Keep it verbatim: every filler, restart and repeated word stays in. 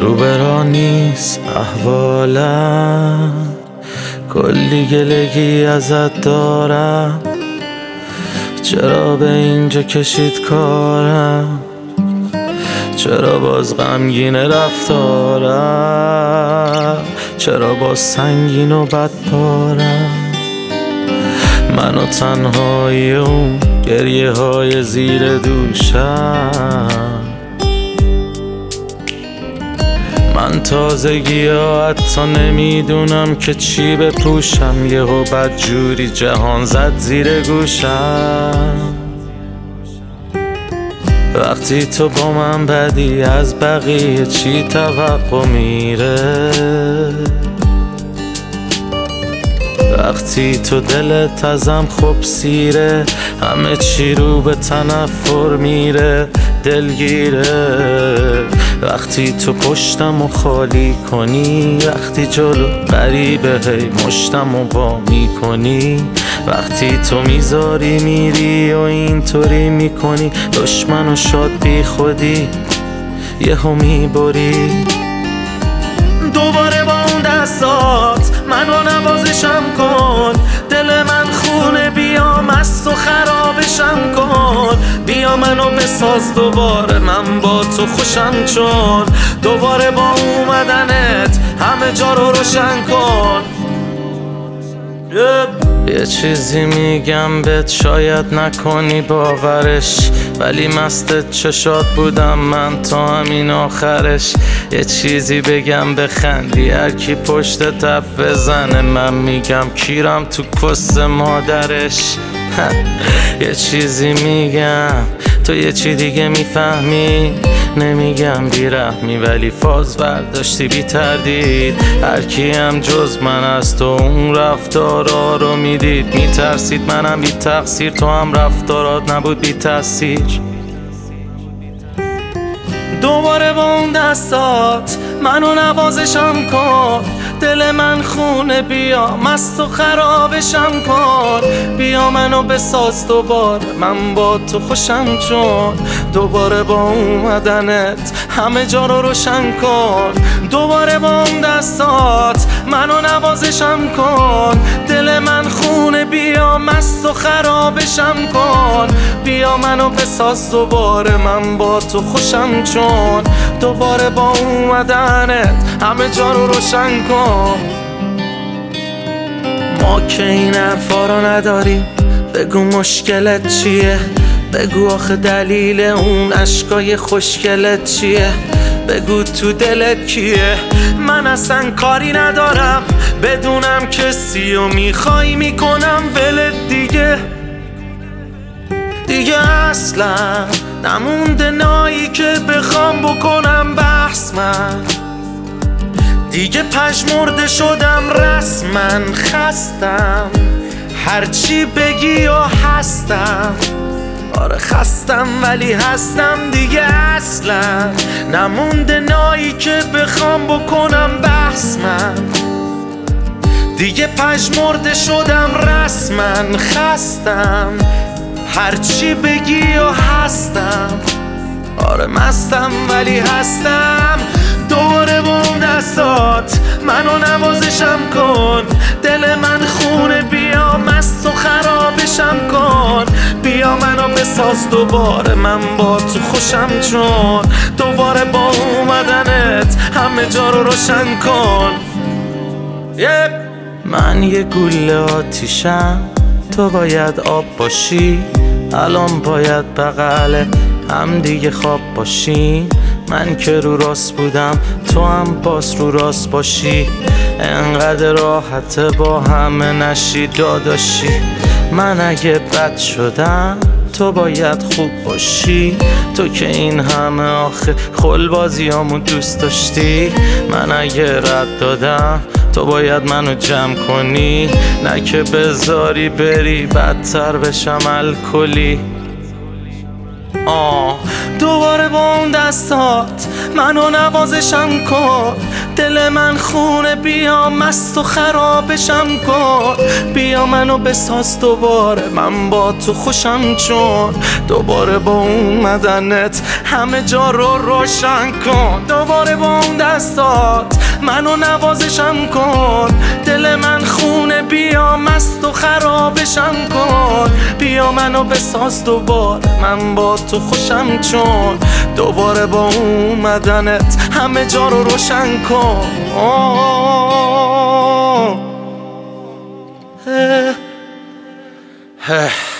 روبرا نیست احوالم، کلی گلگی ازت دارم. چرا به اینجا کشید کارم؟ چرا باز غمگین رفتارم؟ چرا باز سنگین و بدپارم؟ من و تنهایی اون گریه های زیر دوشم. من تازگی ها حتی نمیدونم که چی بپوشم، یهو بدجوری جهان زد زیر گوشم. وقتی تو با من بدی از بقیه چی توقع میره؟ وقتی تو دلت ازم خوب سیره، همه چی رو به تنفر میره، دلگیره. وقتی تو پشتم و خالی کنی، وقتی جلو غریبه هی مشتم و با میکنی، وقتی تو میذاری میری و اینطوری میکنی، دشمن و شاد بی خودی یهو میبری. دوباره با اون دستات منو نوازشم کن، دل من خونه بیا مست و خرابشم کن. بیا منو بساز دوباره من با تو خوشم، چون دوباره با اومدنت همه جا رو روشن کن. یه چیزی میگم بهت شاید نکنی باورش، ولی مست چشات بودم من تا همین آخرش. یه چیزی بگم بخندی هر کی پشت تف بزنه، من میگم کیرم تو کس مادرش. یه چیزی میگم تو یه چی دیگه میفهمی، نمیگم بیرحمی ولی فاز برداشتی بی تردید. هر کی هم جز من از تو اون رفتارا رو میدید، میترسید منم بی تقصیر، تو هم رفتارات نبود بی تاثیر. دوباره با اون دستات منو نوازشم کن، دل من خونه بیا مست و خرابشم کن. بیا منو بساز دوباره من با تو خوشم، چون دوباره با اومدنت همه جا رو روشن کن. دوباره با اون دستات منو نوازشم کن، دل من خونه بیا مست و خرابشم کن. بیا منو بساز دوباره من با تو خوشم، چون دوباره با اومدنت همه جا رو روشن کن. ما که این حرفا رو نداریم، بگو مشکلت چیه؟ بگو آخه دلیل اون عشقای خوشگلت چیه؟ بگو تو دلت کیه؟ من اصلا کاری ندارم بدونم کسی و میخوای میکنم ولت دیگه. دیگه اصلا نمونده نایی که بخوام بکنم بحث، من دیگه پژمرده شدم رسما، خستم هرچی بگی و هستم. آره خستم ولی هستم دیگه، اصلا نمونده نایی که بخوام بکنم بحث، من دیگه پژمرده شدم رسما، خستم هرچی بگی و هستم. آره مستم ولی هستم. دوباره با اون دستات منو نوازشم کن، دل من خونه بیا مست و خرابشم کن. بیا منو بساز دوباره من با تو خوشم، چون دوباره با اومدنت همه جا رو روشن کن. yeah. من یه گوله آتیشم، تو باید آب باشی، الان باید بغل هم دیگه خواب باشیم. من که رو راست بودم تو هم باز رو راست باشی، انقدر راحته با همه نشی داداشی. من اگه بد شدم تو باید خوب باشی، تو که این همه آخه خلبازیامو دوست داشتی. من اگه رد دادم تو باید منو جمع کنی، نه که بذاری بری بدتر بشم الکلی. آه دوباره با اون دستات منو نوازشم کن. دل من خونه، بیا مست و خرابشم کن. بیا منو بساز دوباره، من با تو خوشم چون. دوباره با اومدنت همه جا رو روشن کن. دوباره با اون دستات منو نوازشم کن. دل من خونه، بیا مست و خرابشم کن. بیا منو بساز دوباره، من با تو خوشم چون. دوباره با اومدنت همه جا رو روشن کن. آه. اه. اه.